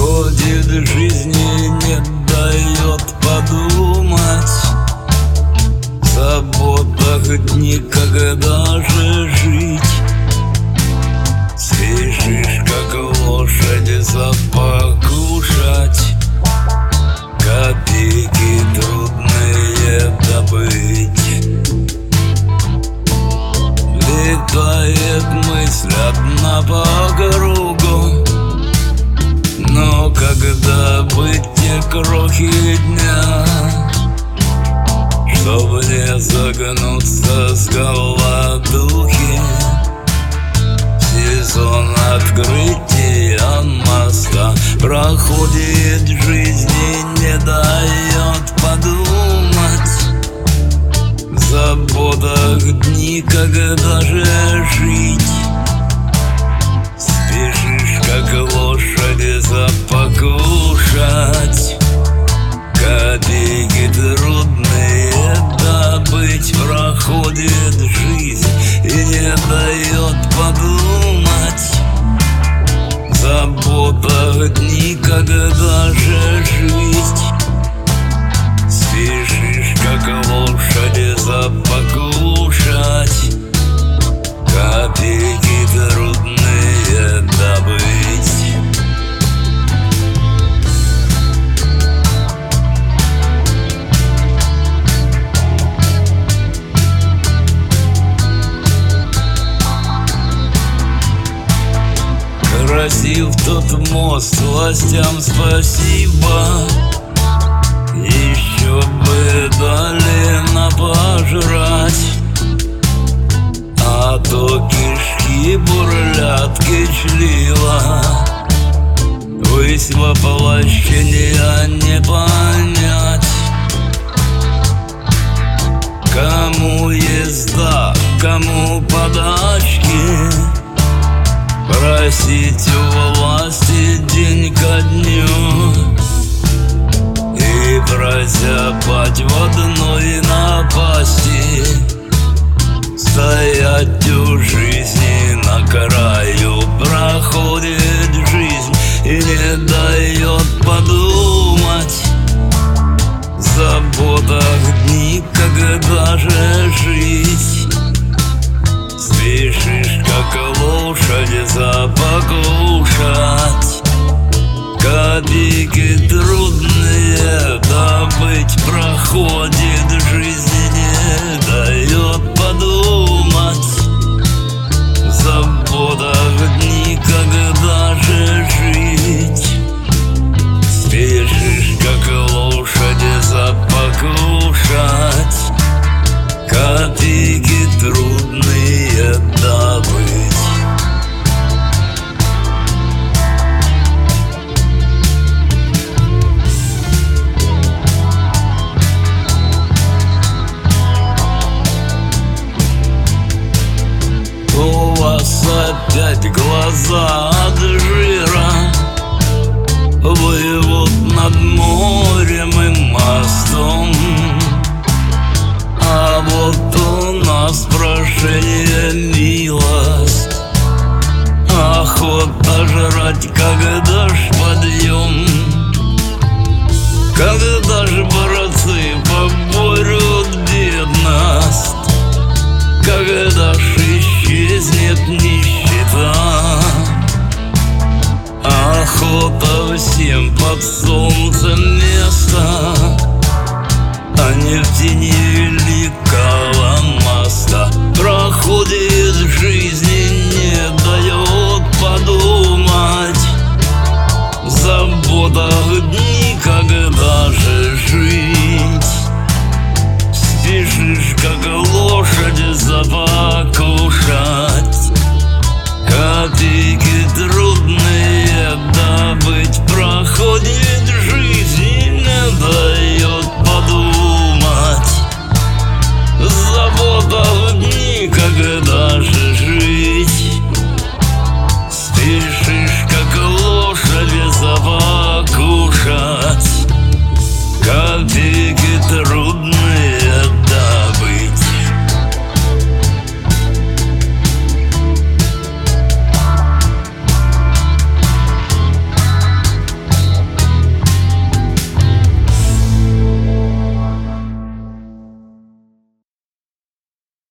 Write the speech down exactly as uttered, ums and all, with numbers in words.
Проходит жизни, не дает подумать. В заботах никогда же жить. Спешишь, как лошадь, за покушать. Копейки трудные добыть. Летает мысль одна по кругу. Но когда быть те крохи дня, чтоб не загнуться с голодухи, сезон открытия моста проходит, жизни не дает подумать. В заботах дни, когда же жить. Спешишь, как лошадь, за покушать. Копейки трудные добыть. Проходит жизнь и не дает подумать. В заботах дни, когда же жить. Спешишь, как лошадь, за покушать. Копейки трудные добыть. Красив тот мост, властям спасибо. Еще бы дали на пожрать. А то кишки бурлят кичливо. Высь воплощения не понять. Кому езда, кому подачки. Просить у власти день ко дню. И прозябать в одной напасти. Стоять у жизни на краю. Проходит жизнь и не дает подумать. В заботах дни, когда же жить. Спешишь, как лошадь, за покушать. Копейки трудные добыть. Проходит жизнь, не дает подумать. В заботах дни, когда же жить. Спешишь, как лошадь, за покушать. Копейки трудные добыть. У вас опять глаза от жира. Вы вот над морем и мостом. А вот у нас прошение милость. Охота жрать, когда ж подъем. Когда ж братцы поборют бедность. Когда ж исчезнет нищета. Охота всем под солнцем место. А не в тени великого моста. Проходит жизнь и не дает подумать. В заботах дни, когда же жить. Спешишь, как лошадь, за покушать.